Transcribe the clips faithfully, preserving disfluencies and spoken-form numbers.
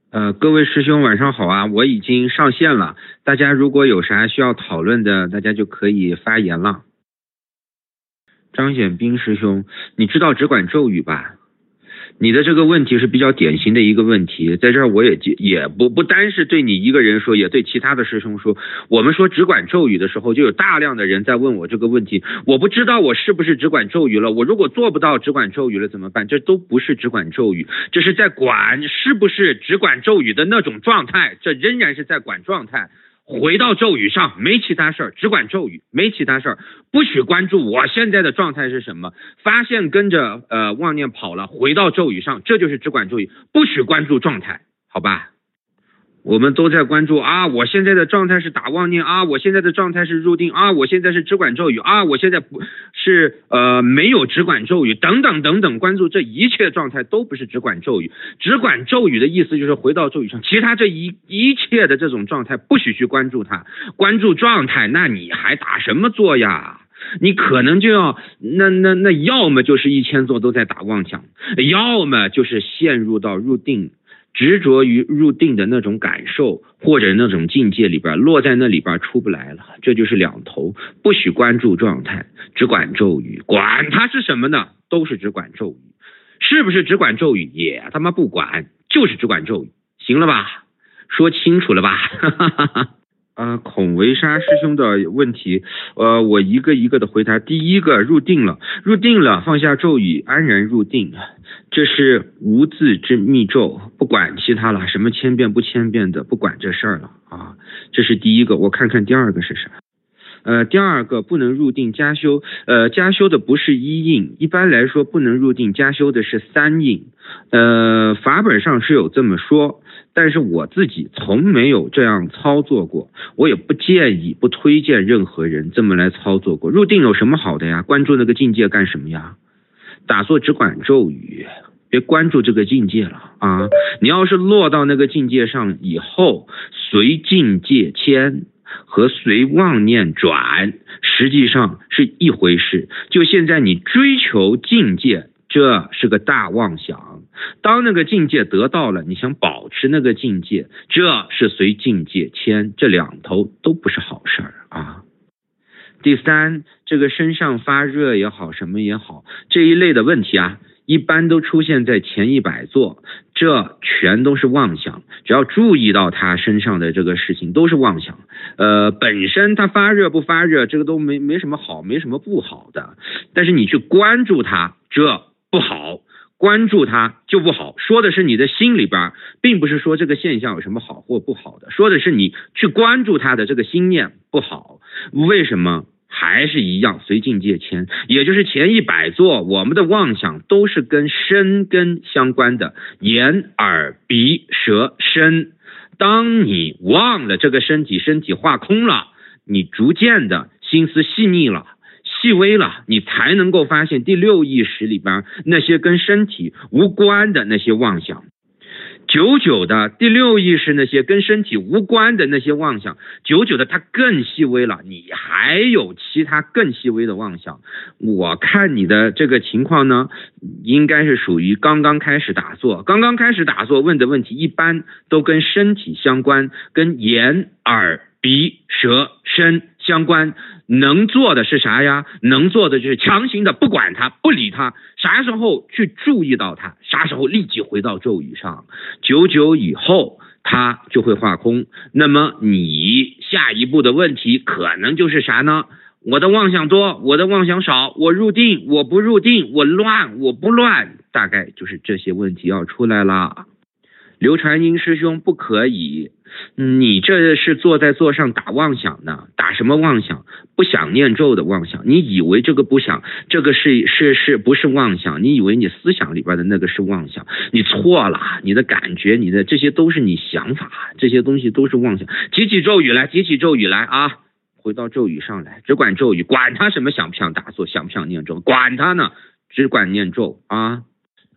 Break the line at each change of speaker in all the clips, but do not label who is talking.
呃，各位师兄晚上好啊，我已经上线了，大家如果有啥需要讨论的，大家就可以发言了。张显斌师兄，你知道只管咒语吧？你的这个问题是比较典型的一个问题，在这儿我也也不不单是对你一个人说，也对其他的师兄说。我们说只管咒语的时候，就有大量的人在问我这个问题，我不知道我是不是只管咒语了，我如果做不到只管咒语了怎么办？这都不是只管咒语，这是在管是不是只管咒语的那种状态，这仍然是在管状态。回到咒语上，没其他事儿，只管咒语，没其他事儿，不许关注我现在的状态是什么。发现跟着呃妄念跑了，回到咒语上，这就是只管咒语，不许关注状态，好吧？我们都在关注啊，我现在的状态是打妄念啊，我现在的状态是入定啊，我现在是只管咒语啊，我现在不是呃没有只管咒语等等等等，关注这一切状态都不是只管咒语。只管咒语的意思就是回到咒语上，其他这一一切的这种状态不许去关注它，关注状态，那你还打什么坐呀？你可能就要那那那要么就是一千座都在打妄想，要么就是陷入到入定。执着于入定的那种感受或者那种境界里边，落在那里边出不来了，这就是两头，不许关注状态，只管咒语，管它是什么呢？都是只管咒语，是不是只管咒语也他妈不管，就是只管咒语，行了吧？说清楚了吧？呃，孔维沙师兄的问题，呃，我一个一个的回答。第一个，入定了，入定了，放下咒语，安然入定，这是无字之密咒，不管其他了，什么千变不千变的，不管这事儿了啊。这是第一个，我看看第二个是啥。呃，第二个不能入定加修，呃，加修的不是一印，一般来说不能入定加修的是三印，呃，法本上是有这么说，但是我自己从没有这样操作过，我也不建议不推荐任何人这么来操作过。入定有什么好的呀？关注那个境界干什么呀？打坐只管咒语，别关注这个境界了啊！你要是落到那个境界上以后，随境界迁和随妄念转实际上是一回事。就现在你追求境界，这是个大妄想，当那个境界得到了，你想保持那个境界，这是随境界迁，这两头都不是好事儿啊。第三，这个身上发热也好，什么也好，这一类的问题啊，一般都出现在前一百座，这全都是妄想。只要注意到他身上的这个事情，都是妄想。呃，本身他发热不发热，这个都没没什么好，没什么不好的。但是你去关注他，这不好。关注它就不好，说的是你的心里边，并不是说这个现象有什么好或不好的，说的是你去关注它的这个心念不好。为什么？还是一样随境界迁，也就是前一百座我们的妄想都是跟身根相关的，眼耳鼻舌身。当你忘了这个身体，身体化空了，你逐渐的心思细腻了，细微了，你才能够发现第六意识里边那些跟身体无关的那些妄想。久久的第六意识那些跟身体无关的那些妄想，久久的它更细微了，你还有其他更细微的妄想。我看你的这个情况呢，应该是属于刚刚开始打坐，刚刚开始打坐问的问题一般都跟身体相关，跟眼耳鼻舌身相关。能做的是啥呀？能做的就是强行的不管它，不理它，啥时候去注意到它，啥时候立即回到咒语上，久久以后它就会化空。那么你下一步的问题可能就是啥呢？我的妄想多，我的妄想少，我入定，我不入定，我乱，我不乱，大概就是这些问题要出来了。刘传英师兄不可以，你这是坐在座上打妄想呢，打什么妄想？不想念咒的妄想。你以为这个不想，这个是是是不是妄想？你以为你思想里边的那个是妄想，你错了。你的感觉，你的这些都是你想法，这些东西都是妄想。提起咒语来，提起咒语来啊！回到咒语上来，只管咒语，管他什么想不想打坐，想不想念咒，管他呢，只管念咒啊。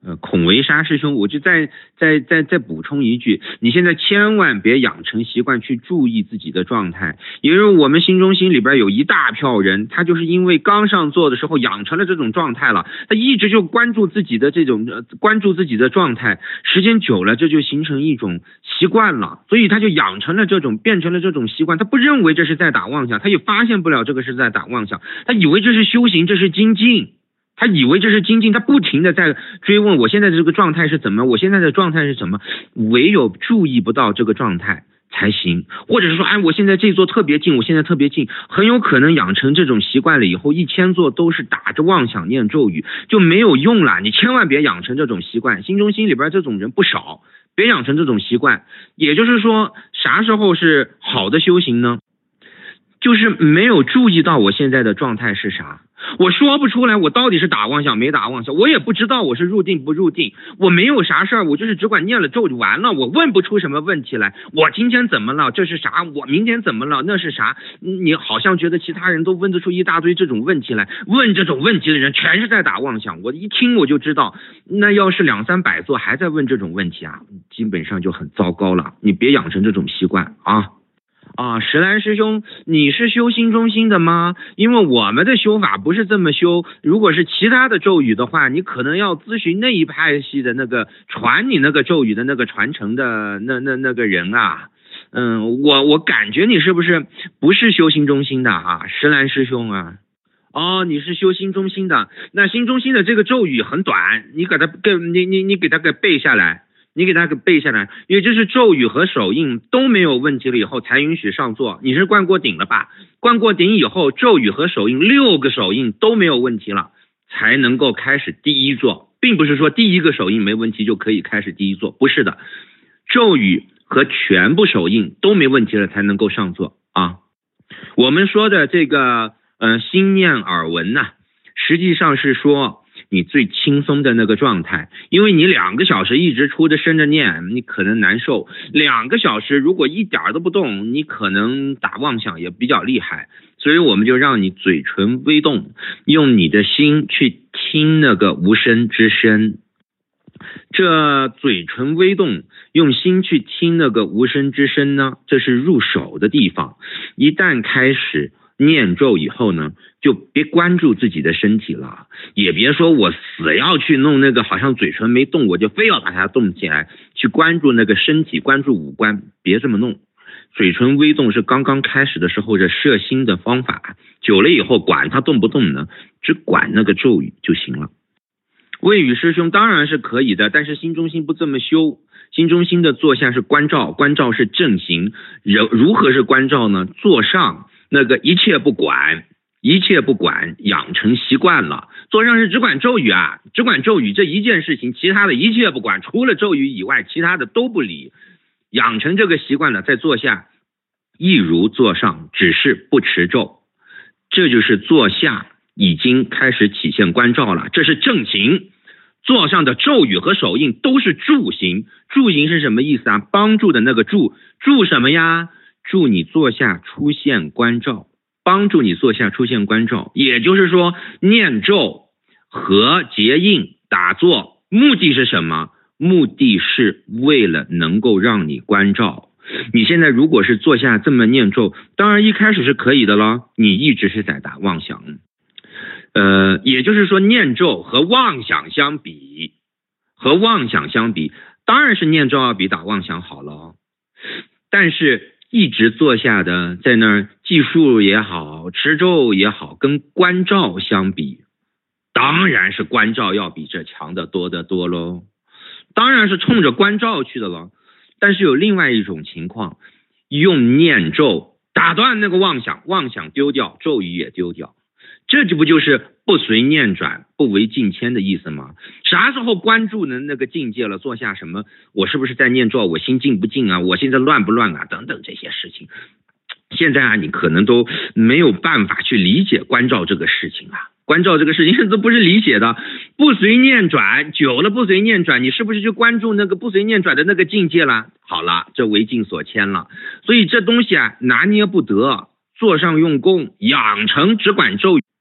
呃，孔维沙师兄，我就再再再再补充一句，你现在千万别养成习惯去注意自己的状态，因为我们新中心里边有一大票人，他就是因为刚上座的时候养成了这种状态了，他一直就关注自己的这种、呃、关注自己的状态，时间久了这就形成一种习惯了，所以他就养成了这种变成了这种习惯，他不认为这是在打妄想，他也发现不了这个是在打妄想，他以为这是修行，这是精进。他以为这是精进，他不停的在追问我现在的这个状态是怎么，我现在的状态是什么，唯有注意不到这个状态才行，或者是说，哎，我现在这座特别近，我现在特别近，很有可能养成这种习惯了以后，一千座都是打着妄想念咒语，就没有用了。你千万别养成这种习惯，新中心里边这种人不少，别养成这种习惯。也就是说，啥时候是好的修行呢？就是没有注意到我现在的状态是啥，我说不出来我到底是打妄想没打妄想，我也不知道我是入定不入定，我没有啥事儿，我就是只管念了咒就完了，我问不出什么问题来，我今天怎么了这是啥，我明天怎么了那是啥，你好像觉得其他人都问得出一大堆这种问题来，问这种问题的人全是在打妄想，我一听我就知道，那要是两三百座还在问这种问题啊，基本上就很糟糕了，你别养成这种习惯啊。啊，石兰师兄，你是修心中心的吗？因为我们的修法不是这么修，如果是其他的咒语的话，你可能要咨询那一派系的那个传你那个咒语的那个传承的那那那个人啊。嗯，我我感觉你是不是不是修心中心的啊，石兰师兄啊？哦，你是修心中心的，那心中心的这个咒语很短，你给他给你你你给他给背下来。你给他给背下来，也就是咒语和手印都没有问题了以后才允许上座。你是灌过顶了吧？灌过顶以后，咒语和手印六个手印都没有问题了，才能够开始第一座，并不是说第一个手印没问题就可以开始第一座，不是的，咒语和全部手印都没问题了才能够上座啊。我们说的这个呃心念耳闻呐，实际上是说你最轻松的那个状态，因为你两个小时一直出着生着念，你可能难受，两个小时如果一点都不动，你可能打妄想也比较厉害，所以我们就让你嘴唇微动，用你的心去听那个无声之声。这嘴唇微动，用心去听那个无声之声呢，这是入手的地方。一旦开始念咒以后呢，就别关注自己的身体了，也别说我死要去弄那个好像嘴唇没动我就非要把它动起来，去关注那个身体，关注五官，别这么弄。嘴唇微动是刚刚开始的时候这摄心的方法，久了以后管它动不动呢，只管那个咒语就行了。魏宇师兄当然是可以的，但是心中心不这么修，心中心的坐下是关照，关照是正行，如何是关照呢？坐上那个一切不管，一切不管，养成习惯了。坐上是只管咒语啊，只管咒语这一件事情，其他的一切不管，除了咒语以外，其他的都不理。养成这个习惯了，再坐下，一如坐上，只是不持咒。这就是坐下已经开始体现关照了，这是正行。坐上的咒语和手印都是助行，助行是什么意思啊？帮助的那个助，助什么呀？助你坐下出现关照，帮助你坐下出现关照，也就是说念咒和结印打坐目的是什么？目的是为了能够让你关照。你现在如果是坐下这么念咒，当然一开始是可以的了，你一直是在打妄想。呃，也就是说念咒和妄想相比，和妄想相比，当然是念咒要比打妄想好了。但是一直坐下的在那儿计数也好，持咒也好，跟关照相比，当然是关照要比这强得多得多咯，当然是冲着关照去的了。但是有另外一种情况，用念咒打断那个妄想，妄想丢掉，咒语也丢掉，这就不就是不随念转，不为境迁的意思吗？啥时候关注的那个境界了，坐下什么，我是不是在念咒，我心静不静啊，我现在乱不乱啊，等等这些事情，现在啊，你可能都没有办法去理解关照这个事情啊。关照这个事情都不是理解的，不随念转，久了不随念转，你是不是就关注那个不随念转的那个境界了？好了，这为境所牵了，所以这东西啊拿捏不得，坐上用功，养成只管咒语，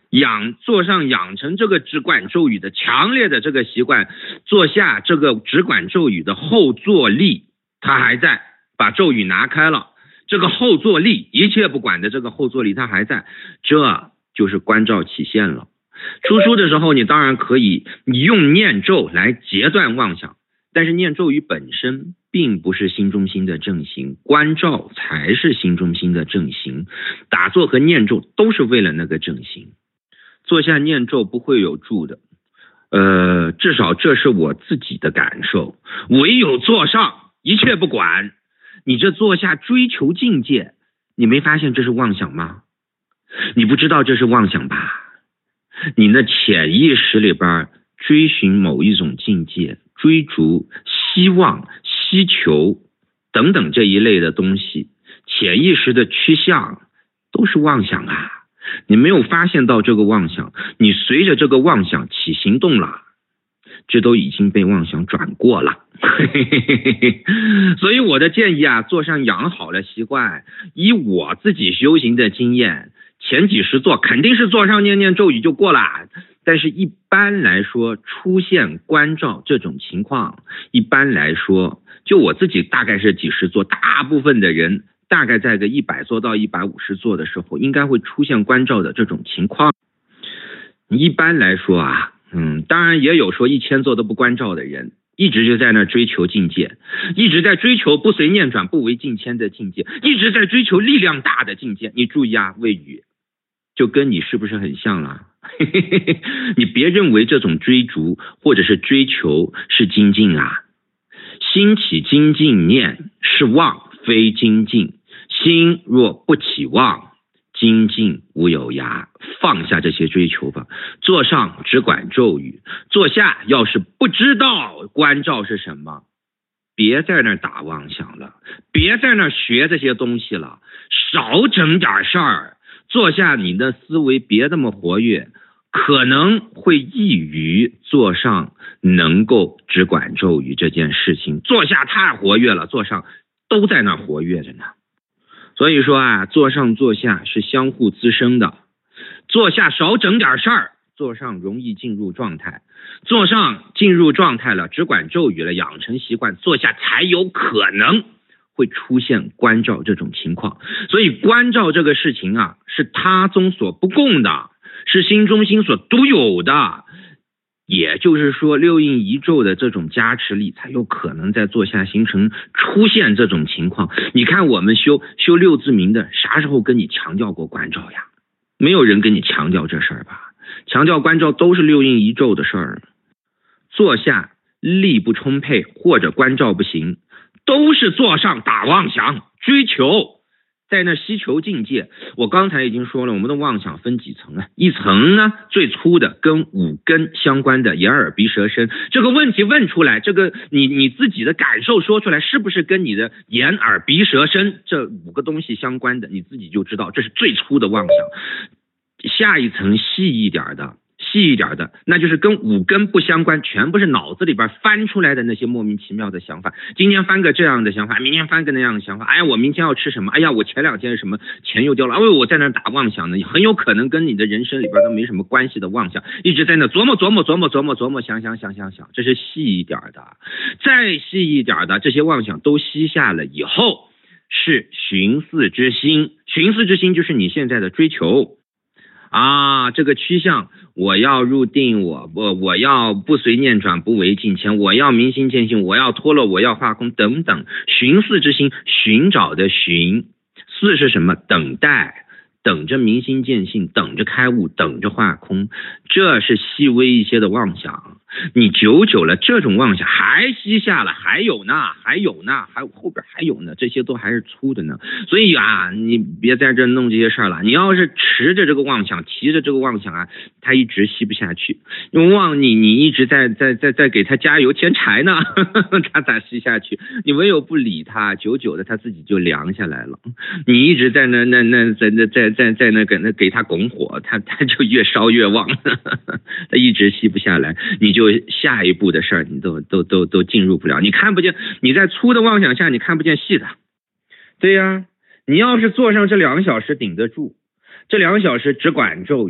养坐上养成这个只管咒语的强烈的这个习惯，坐下这个只管咒语的后坐力它还在，把咒语拿开了，这个后坐力一切不管的这个后坐力它还在，这就是观照起现了。出书的时候你当然可以用念咒来截断妄想，但是念咒语本身并不是心中心的正行，观照才是心中心的正行，打坐和念咒都是为了那个正行。坐下念咒不会有助的，呃，至少这是我自己的感受。唯有坐上一切不管，你这坐下追求境界，你没发现这是妄想吗？你不知道这是妄想吧？你那潜意识里边追寻某一种境界，追逐希望希求等等这一类的东西，潜意识的趋向都是妄想啊。你没有发现到这个妄想，你随着这个妄想起行动了，这都已经被妄想转过了。所以我的建议啊，坐上养好了习惯，以我自己修行的经验，前几十坐肯定是坐上念念咒语就过了，但是一般来说出现观照这种情况，一般来说就我自己大概是几十坐，大部分的人大概在个一百坐到一百五十坐的时候应该会出现观照的这种情况。一般来说啊，嗯，当然也有说一千坐都不观照的人，一直就在那追求境界，一直在追求不随念转不为境迁的境界，一直在追求力量大的境界。你注意啊，谓语就跟你是不是很像了？你别认为这种追逐或者是追求是精进啊，心起精进念是妄非精进，心若不起妄，精进无有涯。放下这些追求吧，坐上只管咒语，坐下要是不知道观照是什么，别在那打妄想了，别在那学这些东西了，少整点事儿。坐下你的思维别那么活跃，可能会易于坐上能够只管咒语这件事情。坐下太活跃了，坐上都在那活跃着呢。所以说啊，坐上坐下是相互滋生的，坐下少整点事儿，坐上容易进入状态，坐上进入状态了，只管咒语了，养成习惯，坐下才有可能会出现观照这种情况。所以观照这个事情啊，是他宗所不共的，是心中心所独有的，也就是说六应一咒的这种加持力才有可能在坐下形成出现这种情况。你看我们修修六字明的啥时候跟你强调过观照呀？没有人跟你强调这事儿吧？强调观照都是六应一咒的事儿。坐下力不充沛或者观照不行，都是坐上打妄想追求，在那希求境界。我刚才已经说了，我们的妄想分几层啊？一层呢，最粗的跟五根相关的眼耳鼻舌身，这个问题问出来，这个你你自己的感受说出来，是不是跟你的眼耳鼻舌身这五个东西相关的，你自己就知道这是最粗的妄想。下一层细一点的细一点的，那就是跟五根不相关，全部是脑子里边翻出来的那些莫名其妙的想法。今天翻个这样的想法，明天翻个那样的想法。哎呀，我明天要吃什么？哎呀，我前两天什么钱又掉了？哎呦，我在那打妄想呢，很有可能跟你的人生里边都没什么关系的妄想，一直在那琢磨琢磨琢磨琢磨琢磨想想想想想，这是细一点的。再细一点的，这些妄想都吸下了以后，是寻思之心。寻思之心就是你现在的追求。啊，这个趋向，我要入定，我我我要不随念转，不为境迁，我要明心见性，我要脱落，我要化空等等。寻思之心，寻找的寻，思是什么？等待，等着明心见性，等着开悟，等着化空，这是细微一些的妄想。你久久了，这种妄想还吸下了，还有呢，还有呢，还有后边还有呢，这些都还是粗的呢。所以啊，你别在这弄这些事儿了。你要是持着这个妄想，提着这个妄想啊，它一直吸不下去。因为妄你你一直在在在在给它加油添柴呢，它咋吸下去？你唯有不理它，久久的它自己就凉下来了。你一直在那那那在那在在在那给那给它拱火，它它就越烧越旺，它一直吸不下来，你就。就下一步的事儿你都都都都进入不了，你看不见，你在粗的妄想下你看不见细的。对呀，你要是坐上这两个小时顶得住，这两个小时只管咒语，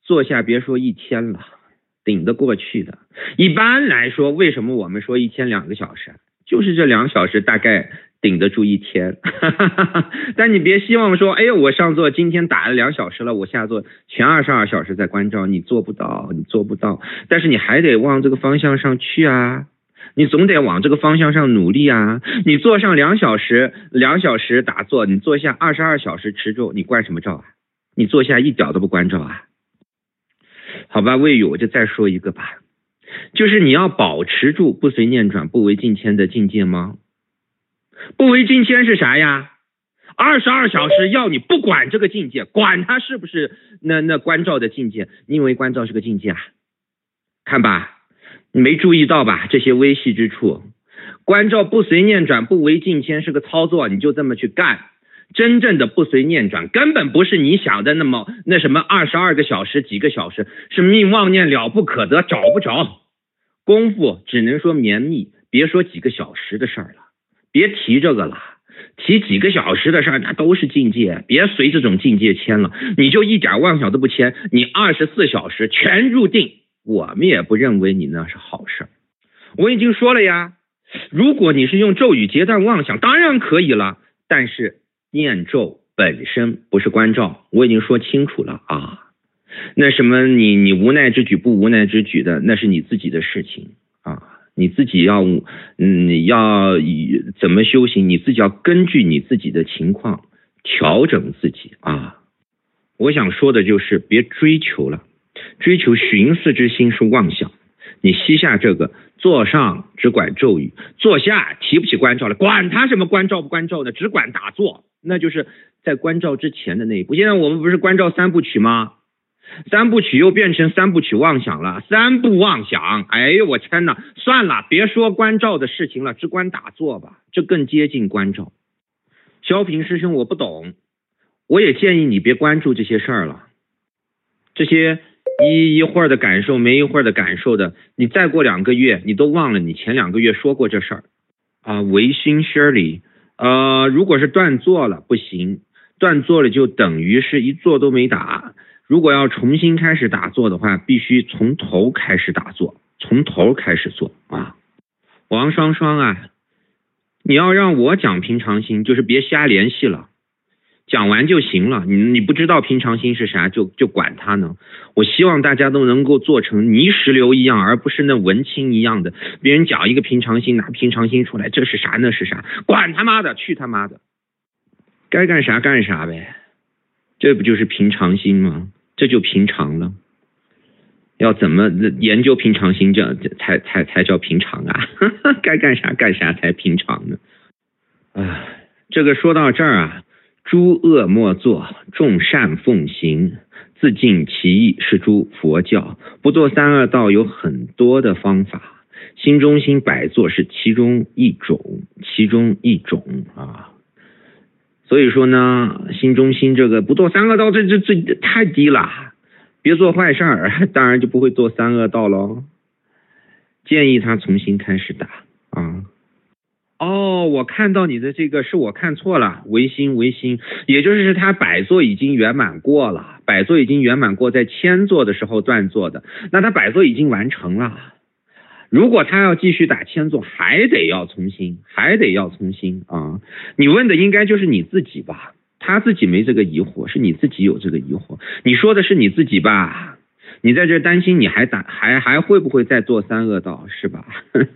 坐下别说一天了，顶得过去的。一般来说，为什么我们说一天两个小时？就是这两小时大概顶得住一天。但你别希望说，哎呦，我上座今天打了两小时了，我下座全二十二小时在关照，你做不到，你做不到。但是你还得往这个方向上去啊，你总得往这个方向上努力啊。你坐上两小时，两小时打坐，你坐下二十二小时持咒，你关什么照啊？你坐下一点都不关照啊？好吧，魏宇，我就再说一个吧，就是你要保持住不随念转不为境迁的境界吗？不为境迁是啥呀？二十二小时要你不管这个境界，管它是不是那那关照的境界，你以为关照是个境界啊？看吧，你没注意到吧？这些微细之处，关照不随念转不为境迁是个操作，你就这么去干。真正的不随念转根本不是你想的那么那什么二十二个小时几个小时，是命妄念了不可得，找不着。功夫只能说绵密，别说几个小时的事儿了，别提这个了，提几个小时的事儿那都是境界，别随这种境界牵了，你就一点妄想都不牵，你二十四小时全入定，我们也不认为你那是好事。我已经说了呀，如果你是用咒语截断妄想当然可以了，但是念咒本身不是关照，我已经说清楚了啊。那什么你你无奈之举不无奈之举的，那是你自己的事情啊，你自己要嗯要怎么修行，你自己要根据你自己的情况调整自己啊。我想说的就是别追求了，追求寻思之心是妄想。你吸下这个，坐上只管咒语，坐下提不起关照了，管他什么关照不关照的，只管打坐，那就是在关照之前的那一步。现在我们不是关照三部曲吗？三部曲又变成三部曲妄想了，三部妄想，哎呦我天哪，算了，别说关照的事情了，只管打坐吧，这更接近关照。萧平师兄，我不懂，我也建议你别关注这些事儿了，这些一一会儿的感受没一会儿的感受的，你再过两个月你都忘了你前两个月说过这事儿啊。唯心宣里，呃，如果是断坐了不行，断坐了就等于是一坐都没打。如果要重新开始打坐的话，必须从头开始打坐，从头开始做啊。王双双啊，你要让我讲平常心，就是别瞎联系了，讲完就行了。你你不知道平常心是啥，就就管它呢。我希望大家都能够做成泥石流一样，而不是那文青一样的。别人讲一个平常心，拿平常心出来，这是啥那是啥，管他妈的，去他妈的，该干啥干啥呗。这不就是平常心吗？这就平常了。要怎么研究平常心，这才才才叫平常啊？该干啥干啥才平常呢？啊，这个说到这儿啊，诸恶莫作，众善奉行，自尽其意是诸佛教。不堕三恶道有很多的方法，心中心百作是其中一种，其中一种啊。所以说呢，心中心这个不堕三恶道，这这这太低了，别做坏事儿，当然就不会堕三恶道喽。建议他重新开始打啊。哦，我看到你的这个是我看错了，唯心唯心，也就是他百座已经圆满过了，百座已经圆满过，在千座的时候断座的，那他百座已经完成了。如果他要继续打千座，还得要重新，还得要重新啊！你问的应该就是你自己吧？他自己没这个疑惑，是你自己有这个疑惑。你说的是你自己吧？你在这担心你还打还还会不会再做三恶道是吧？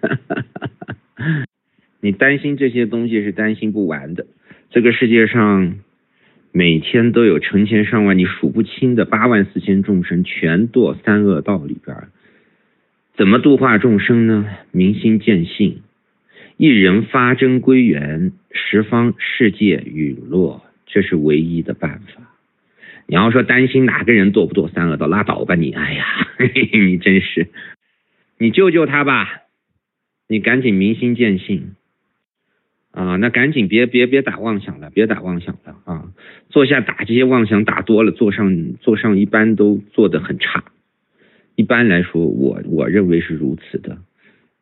你担心这些东西是担心不完的。这个世界上每天都有成千上万你数不清的八万四千众生全堕三恶道里边。怎么度化众生呢？明心见性，一人发真归元，十方世界陨落，这是唯一的办法。你要说担心哪个人堕不堕三恶道，拉倒吧你！哎呀，嘿嘿，你真是，你救救他吧！你赶紧明心见性啊！那赶紧别别别打妄想了，别打妄想了啊！坐下打这些妄想打多了，坐上坐上一般都做得很差。一般来说，我我认为是如此的。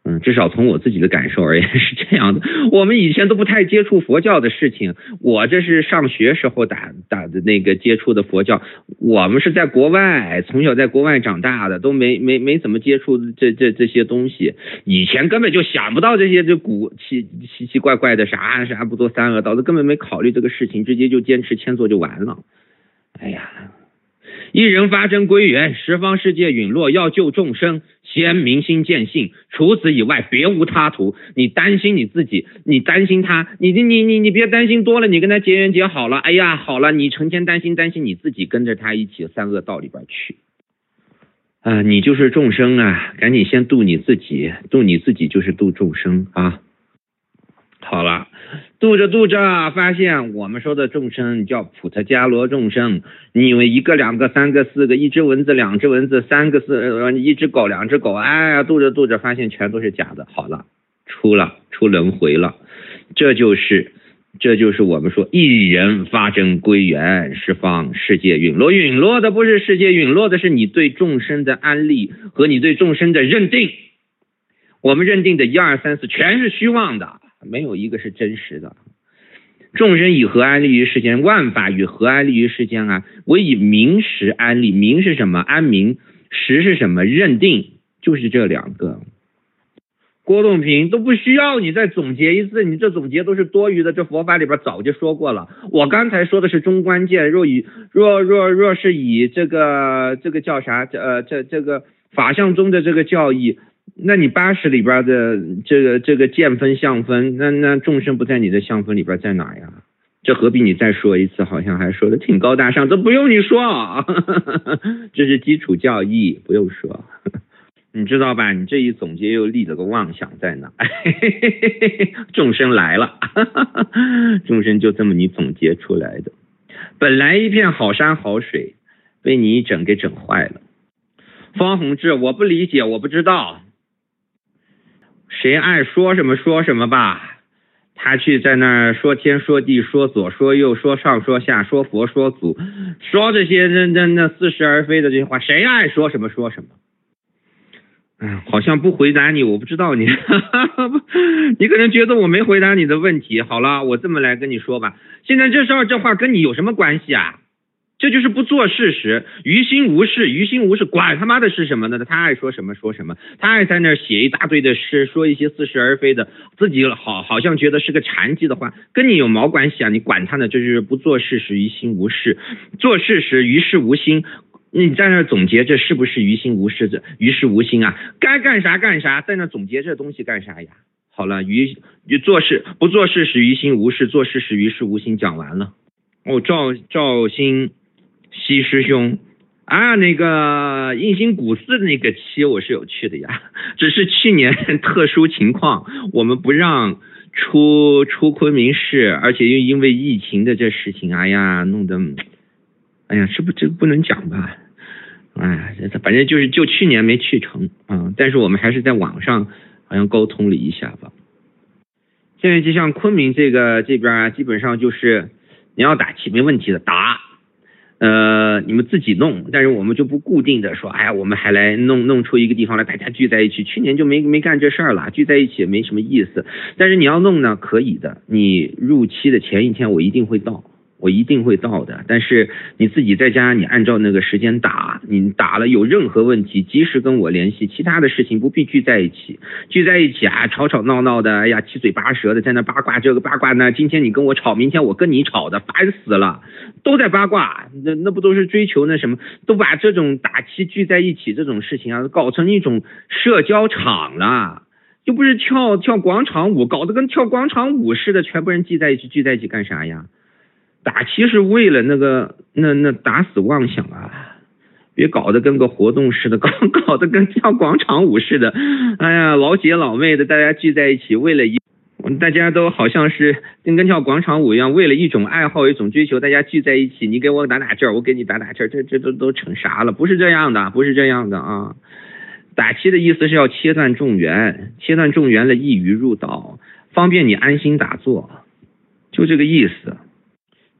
嗯，至少从我自己的感受而言是这样的。我们以前都不太接触佛教的事情，我这是上学时候打打的那个接触的佛教。我们是在国外，从小在国外长大的，都没没没怎么接触这这这些东西。以前根本就想不到这些这古奇奇奇怪怪的啥啥不做三恶道，都根本没考虑这个事情，直接就坚持谦坐就完了。哎呀。一人发真归元，十方世界陨落，要救众生，先明心见性，除此以外别无他途。你担心你自己，你担心他，你你你你你别担心多了，你跟他结缘结好了，哎呀好了，你成天担心担心你自己，跟着他一起三恶道里边去。啊，你就是众生啊，赶紧先度你自己，度你自己就是度众生啊。好了，度着度着发现我们说的众生叫普特伽罗众生，你以为一个两个三个四个，一只蚊子两只蚊子三个四一只狗两只狗，哎呀度着度着发现全都是假的。好了，出了出轮回了，这就是这就是我们说一人发真归元，十方世界陨落。陨落的不是世界，陨落的是你对众生的安利和你对众生的认定。我们认定的一二三四全是虚妄的，没有一个是真实的。众生以何安立于世间？万法与何安立于世间啊？我以名实安立。名是什么？安民。实是什么？认定。就是这两个。郭栋平都不需要你再总结一次，你这总结都是多余的，这佛法里边早就说过了。我刚才说的是中观见，若以若若若是以这个这个叫啥？呃，这这个法相中的这个教义。那你八十里边的这个这个见分相分，那那众生不在你的相分里边在哪呀？这何必你再说一次？好像还说的挺高大上，这不用你说，这是基础教义，不用说。你知道吧？你这一总结又立了个妄想在哪？众生来了，众生就这么你总结出来的。本来一片好山好水，被你一整给整坏了。方宏志，我不理解，我不知道。谁爱说什么说什么吧，他去在那儿说天说地说左说右说上说下说佛说祖，说这些那那那似是而非的这些话，谁爱说什么说什么。嗯，好像不回答你，我不知道你，你可能觉得我没回答你的问题。好了，我这么来跟你说吧，现在这事儿这话跟你有什么关系啊？这就是不做事实，于心无事，于心无事，管他妈的是什么呢？他爱说什么说什么，他爱在那儿写一大堆的诗，说一些似是而非的，自己好好像觉得是个禅机的话，跟你有毛关系啊？你管他呢？这就是不做事实，于心无事，做事实，于事无心。你在那儿总结这是不是于心无事的，于事无心啊？该干啥干啥，在那总结这东西干啥呀？好了，于做事不做事实，于心无事，做事实，于事无心，讲完了。哦，赵赵新西师兄啊，那个印星古寺那个期我是有去的呀，只是去年特殊情况，我们不让出出昆明市，而且又因为疫情的这事情，哎呀，弄得，哎呀，是不这个不能讲吧？哎，反正就是就去年没去成啊、嗯，但是我们还是在网上好像沟通了一下吧。现在就像昆明这个这边基本上就是你要打气没问题的打。呃，你们自己弄，但是我们就不固定的说，哎呀，我们还来弄弄出一个地方来，大家聚在一起。去年就没没干这事儿了，聚在一起也没什么意思。但是你要弄呢，可以的。你入期的前一天，我一定会到，我一定会到的。但是你自己在家，你按照那个时间打，你打了有任何问题，及时跟我联系。其他的事情不必聚在一起，聚在一起啊，吵吵闹闹的，哎呀，七嘴八舌的，在那八卦这个八卦那，今天你跟我吵，明天我跟你吵的，烦死了。都在八卦，那那不都是追求那什么？都把这种打气聚在一起这种事情啊，搞成一种社交场了，又不是跳跳广场舞，搞得跟跳广场舞似的，全部人聚在一起，聚在一起干啥呀？打气是为了那个那那打死妄想啊！别搞得跟个活动似的，搞搞得跟跳广场舞似的。哎呀，老姐老妹的，大家聚在一起，为了一。大家都好像是跟跟跳广场舞一样，为了一种爱好一种追求，大家聚在一起，你给我打打劲儿，我给你打打劲儿，这这都都成啥了？不是这样的，不是这样的啊！打气的意思是要切断众缘，切断众缘了，易于入道，方便你安心打坐，就这个意思。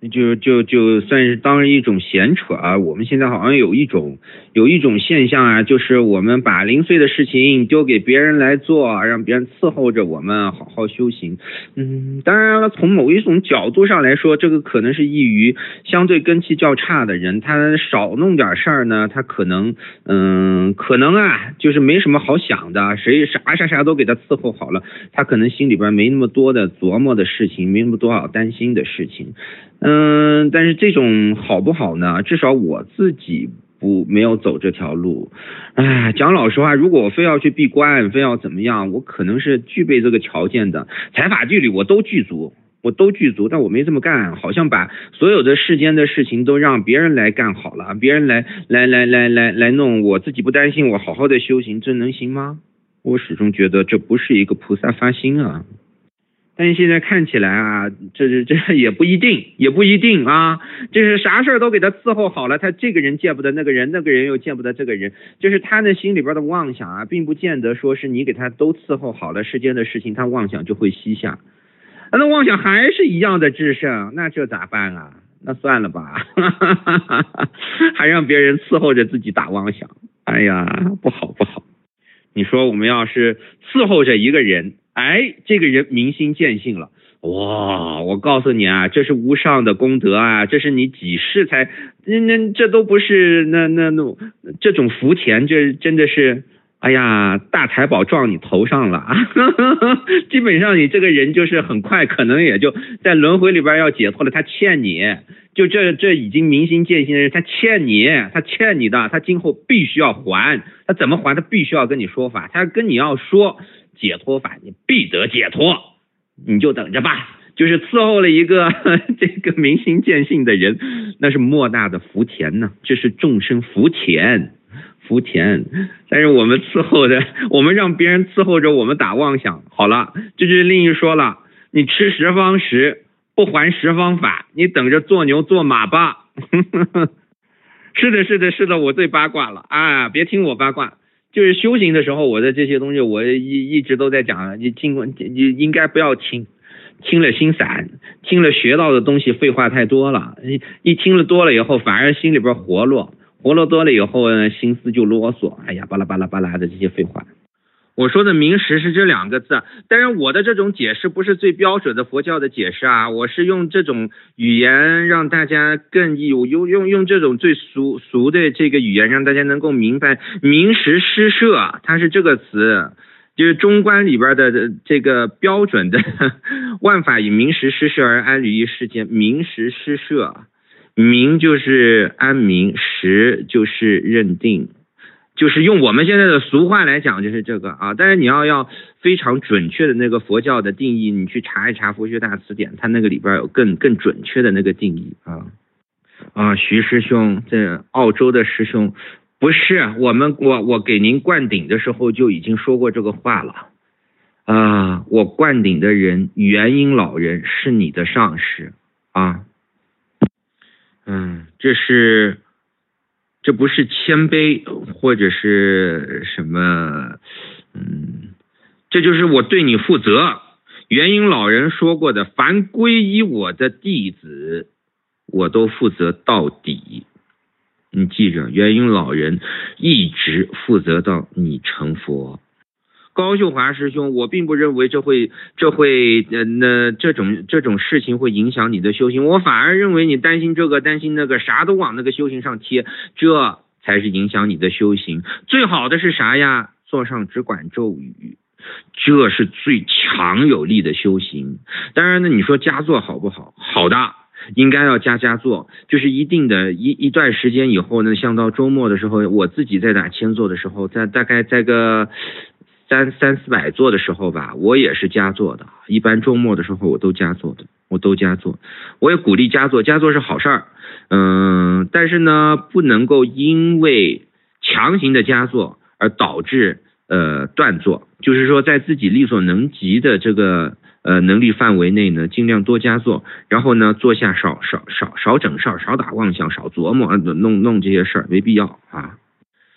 就就就算是当一种闲扯啊。我们现在好像有一种有一种现象啊，就是我们把零碎的事情丢给别人来做，让别人伺候着我们好好修行。嗯，当然了，从某一种角度上来说，这个可能是易于相对根气较差的人，他少弄点事儿呢，他可能嗯可能啊就是没什么好想的，谁啥啥啥都给他伺候好了，他可能心里边没那么多的琢磨的事情，没那么多少担心的事情。嗯，但是这种好不好呢？至少我自己不没有走这条路。哎，讲老实话，如果我非要去闭关，非要怎么样，我可能是具备这个条件的。财法纪律我都具足，我都具足，但我没这么干，好像把所有的世间的事情都让别人来干好了，别人来来来来来来弄，我自己不担心，我好好的修行，这能行吗？我始终觉得这不是一个菩萨发心啊。但是现在看起来啊，这这这也不一定，也不一定啊。就是啥事儿都给他伺候好了，他这个人见不得那个人，那个人又见不得这个人，就是他那心里边的妄想啊，并不见得说是你给他都伺候好了世间的事情，他妄想就会息下。那妄想还是一样的制胜，那这咋办啊？那算了吧，还让别人伺候着自己打妄想，哎呀，不好不好。你说我们要是伺候着一个人，哎，这个人明心见性了，哇！我告诉你啊，这是无上的功德啊，这是你几世才，那那这都不是那那那这种福田，这真的是，哎呀，大财宝撞你头上了啊！基本上你这个人就是很快，可能也就在轮回里边要解脱了，他欠你。就这这已经明心见性的人，他欠你，他欠你的，他今后必须要还，他怎么还？他必须要跟你说法，他跟你要说解脱法，你必得解脱，你就等着吧。就是伺候了一个这个明心见性的人，那是莫大的福田呢，这是众生福田，福田。但是我们伺候的，我们让别人伺候着我们打妄想，好了，这就是另一说了，你吃十方食。不还十方法，你等着做牛做马吧。是的，是的，是的，我最八卦了啊！别听我八卦，就是修行的时候，我的这些东西我一一直都在讲，你听你应该不要听，听了心散，听了学到的东西废话太多了，一听了多了以后，反而心里边活络，活络多了以后呢，心思就啰嗦，哎呀，巴拉巴拉巴拉的这些废话。我说的明实是这两个字，但是我的这种解释不是最标准的佛教的解释啊，我是用这种语言让大家更有用用用这种最俗俗的这个语言，让大家能够明白明实施摄，它是这个词，就是中观里边的这个标准的万法以明实施摄而安立于世间，明实施摄，明就是安明，实就是认定。就是用我们现在的俗话来讲，就是这个啊。但是你要要非常准确的那个佛教的定义，你去查一查佛学大词典，它那个里边有更更准确的那个定义啊。啊，徐师兄，这澳洲的师兄，不是我们我我给您灌顶的时候就已经说过这个话了啊。我灌顶的人元婴老人是你的上师啊。嗯，这是。这不是谦卑或者是什么，嗯，这就是我对你负责。元婴老人说过的，凡皈依我的弟子，我都负责到底。你记着，元婴老人一直负责到你成佛。高秀华师兄，我并不认为这会这会呃那这种这种事情会影响你的修行，我反而认为你担心这个担心那个，啥都往那个修行上贴，这才是影响你的修行。最好的是啥呀？坐上只管咒语，这是最强有力的修行。当然呢，你说加坐好不好？好的，应该要加加坐，就是一定的一一段时间以后呢，像到周末的时候，我自己在打千坐的时候，在大概在个。三三四百座的时候吧，我也是加坐的。一般周末的时候我都加坐的，我都加坐。我也鼓励加坐，加坐是好事儿。嗯，但是呢，不能够因为强行的加坐而导致呃断坐。就是说，在自己力所能及的这个呃能力范围内呢，尽量多加坐。然后呢，坐下少少少少整事儿，少打妄想，少琢磨，弄弄这些事儿，没必要啊。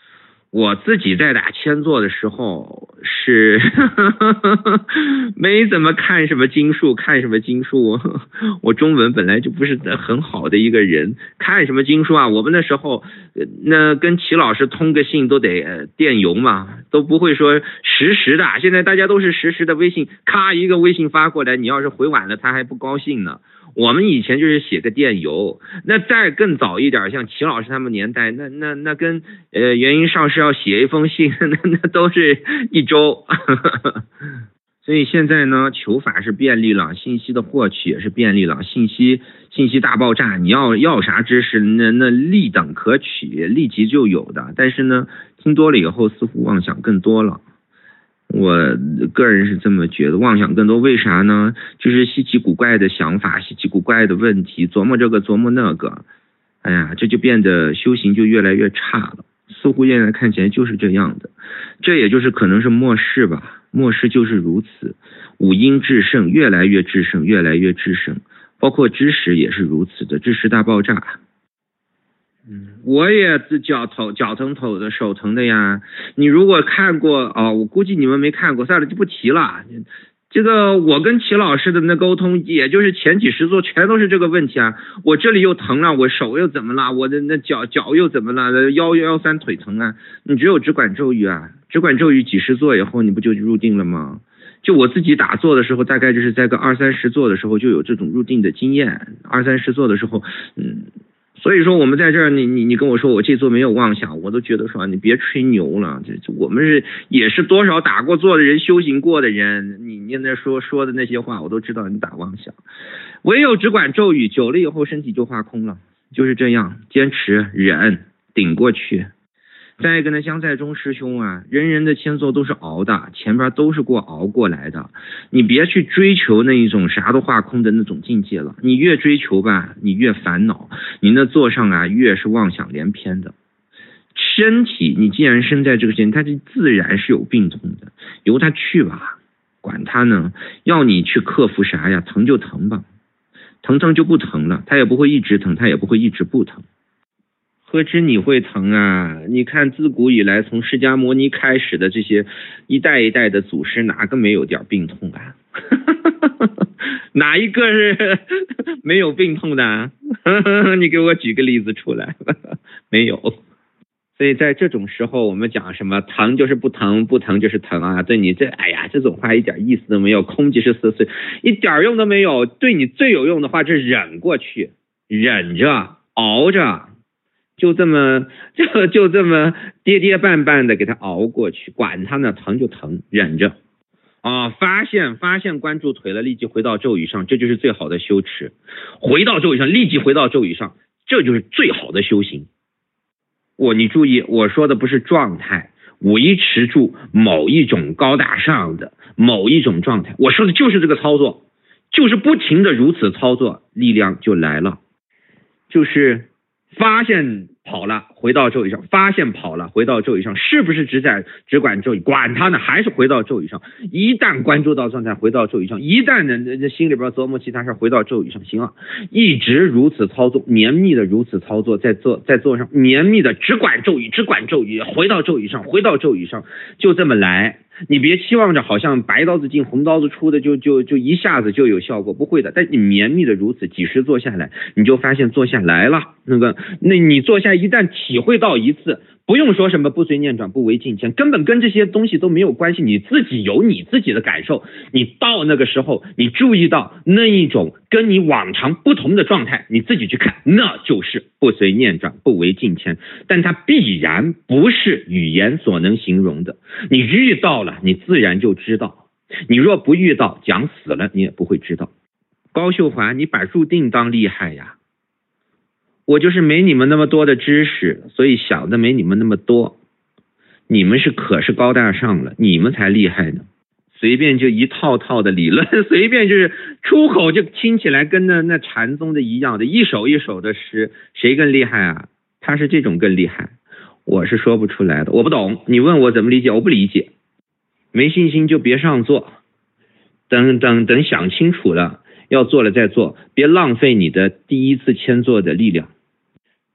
我自己在打签座的时候是没怎么看什么经术，看什么经术，我中文本来就不是很好的一个人，看什么经术啊？我们那时候那跟齐老师通个信都得电邮嘛，都不会说实时的。现在大家都是实时的微信，咔一个微信发过来，你要是回晚了他还不高兴呢。我们以前就是写个电邮，那再更早一点，像齐老师他们年代，那那那跟呃元音上师要写一封信，那那都是一周。所以现在呢，求法是便利了，信息的获取也是便利了，信息信息大爆炸，你要要啥知识，那那立等可取，立即就有的。但是呢，听多了以后，似乎妄想更多了。我个人是这么觉得，妄想更多，为啥呢？就是稀奇古怪的想法，稀奇古怪的问题，琢磨这个琢磨那个，哎呀，这就变得修行就越来越差了。似乎现在看起来就是这样的，这也就是可能是末世吧，末世就是如此，五阴炽盛，越来越炽盛，越来越炽盛，包括知识也是如此的，知识大爆炸。嗯，我也脚头脚疼头的手疼的呀。你如果看过哦，我估计你们没看过，算了就不提了。这个我跟齐老师的那沟通，也就是前几十座全都是这个问题啊。我这里又疼了，我手又怎么了？我的那脚脚又怎么了？腰腰酸腿疼啊。你只有只管咒语啊，只管咒语几十座以后，你不就入定了吗？就我自己打坐的时候，大概就是在个二三十座的时候就有这种入定的经验。二三十座的时候，嗯。所以说我们在这儿，你你你跟我说我这座没有妄想，我都觉得说你别吹牛了，这这我们是也是多少打过坐的人，修行过的人，你你那说说的那些话，我都知道你打妄想。唯有只管咒语，久了以后身体就化空了，就是这样，坚持忍顶过去。再一个呢，香在中师兄啊，人人的签座都是熬的，前边都是过熬过来的，你别去追求那一种啥都化空的那种境界了，你越追求吧，你越烦恼，你那座上啊越是妄想连篇的。身体你既然生在这个世界，它就自然是有病痛的，由它去吧，管它呢，要你去克服啥呀？疼就疼吧，疼疼就不疼了，它也不会一直疼，它也不会一直不疼。何止你会疼啊？你看自古以来，从释迦牟尼开始的这些一代一代的祖师，哪个没有点病痛啊？哪一个是没有病痛的？你给我举个例子出来。没有。所以在这种时候，我们讲什么疼就是不疼，不疼就是疼啊！对你这，哎呀，这种话一点意思都没有，空即是四碎，一点用都没有。对你最有用的话，就是忍过去，忍着，熬着。就这么就就这么跌跌绊绊的给他熬过去，管他呢，疼就疼，忍着啊！发现发现关注腿了，立即回到咒语上，这就是最好的修持。回到咒语上，立即回到咒语上，这就是最好的修行。我你注意，我说的不是状态，维持住某一种高大上的某一种状态，我说的就是这个操作，就是不停的如此操作，力量就来了，就是。发现跑了，回到咒语上；发现跑了，回到咒语上。是不是只在只管咒语？管他呢，还是回到咒语上。一旦关注到状态，回到咒语上；一旦呢，心里边琢磨其他事，回到咒语上。行了，一直如此操作，绵密的如此操作，在做在做上，绵密的只管咒语，只管咒语，回到咒语上，回到咒语上，就这么来。你别期望着好像白刀子进红刀子出的就就就一下子就有效果，不会的。但你绵密的如此，几十做下来，你就发现做下来了。那个，那你做下一旦体会到一次，不用说什么不随念转不为境迁，根本跟这些东西都没有关系，你自己有你自己的感受。你到那个时候，你注意到那一种跟你往常不同的状态，你自己去看，那就是不随念转不为境迁，但它必然不是语言所能形容的。你遇到了，你自然就知道；你若不遇到，讲死了你也不会知道。高秀华，你把入定当厉害呀！我就是没你们那么多的知识，所以想的没你们那么多。你们是可是高大上了，你们才厉害呢。随便就一套套的理论，随便就是出口就听起来跟那那禅宗的一样的，一首一首的诗，谁更厉害啊？他是这种更厉害，我是说不出来的，我不懂。你问我怎么理解，我不理解。没信心就别上座，等等等想清楚了，要做了再做，别浪费你的第一次签座的力量。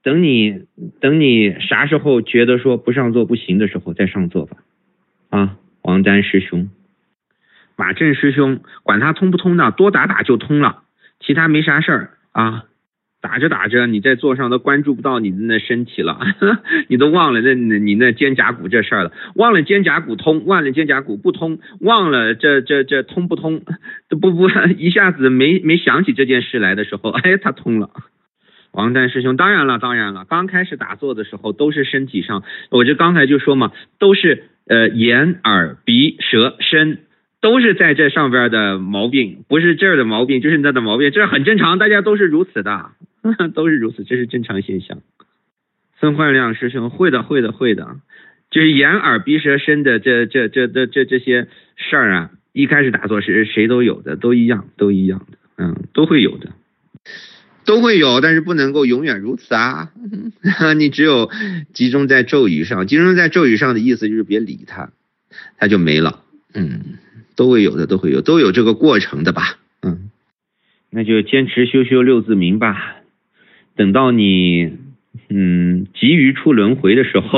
等你等你啥时候觉得说不上座不行的时候再上座吧。啊，王丹师兄，马震师兄，管他通不通的，多打打就通了，其他没啥事儿啊。打着打着，你在座上都关注不到你的那身体了，你都忘了那你那肩胛骨这事儿了，忘了肩胛骨通，忘了肩胛骨不通，忘了这这这通不通，都不不一下子没没想起这件事来的时候，哎，他通了。王丹师兄，当然了，当然了，刚开始打坐的时候都是身体上，我就刚才就说嘛，都是呃眼耳鼻舌身。都是在这上边的毛病，不是这儿的毛病，就是那的毛病，这很正常，大家都是如此的，都是如此，这是正常现象。孙焕亮师兄，会的，会的，会的，就是眼耳鼻舌身的这这这这这这些事儿啊，一开始打坐时谁都有的，都一样，都一样的，嗯，都会有的，都会有，但是不能够永远如此啊！你只有集中在咒语上，集中在咒语上的意思就是别理它，它就没了，嗯。都会有的，都会有，都有这个过程的吧，嗯，那就坚持修修六字明吧，等到你嗯急于出轮回的时候，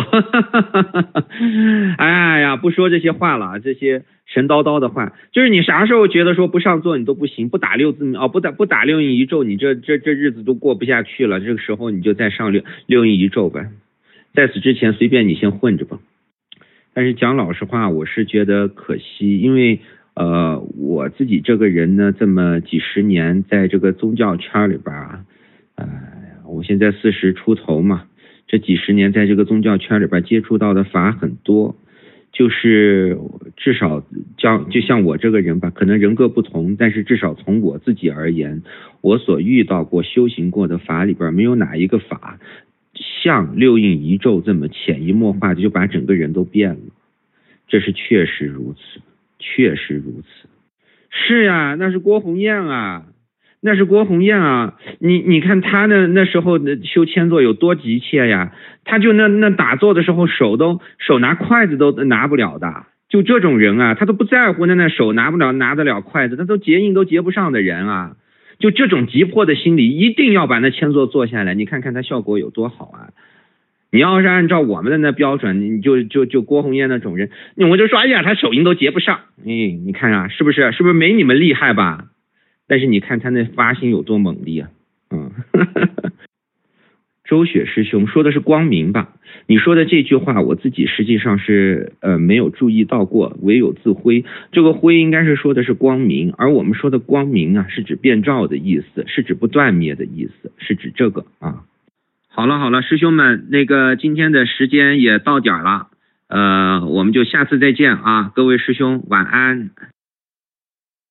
哎呀，不说这些话了，这些神叨叨的话，就是你啥时候觉得说不上座你都不行，不打六字哦，不打不打六应一咒，你这这这日子都过不下去了，这个时候你就再上六六应一咒呗，在此之前随便你先混着吧。但是讲老实话，我是觉得可惜，因为呃我自己这个人呢，这么几十年在这个宗教圈里边啊，呃，我现在四十出头嘛，这几十年在这个宗教圈里边接触到的法很多，就是至少像就像我这个人吧，可能人各不同，但是至少从我自己而言，我所遇到过修行过的法里边，没有哪一个法像六应一咒这么潜移默化的就把整个人都变了，这是确实如此，确实如此。是呀，那是郭红艳啊，那是郭红艳啊，你你看他那那时候的修千座有多急切呀，他就那那打坐的时候手都手拿筷子都拿不了的，就这种人啊，他都不在乎那那手拿不了拿得了筷子，他都结印都结不上的人啊。就这种急迫的心理，一定要把那千座做下来，你看看它效果有多好啊！你要是按照我们的那标准，你就就就郭红艳那种人，我就说，哎呀，他手印都结不上，哎，你看啊，是不是？是不是没你们厉害吧？但是你看他那发心有多猛烈啊！嗯，周雪师兄说的是光明吧？你说的这句话，我自己实际上是呃没有注意到过，唯有自灰。这个灰应该是说的是光明，而我们说的光明啊，是指遍照的意思，是指不断灭的意思，是指这个啊。好了好了，师兄们，那个今天的时间也到点了，呃，我们就下次再见啊，各位师兄晚安。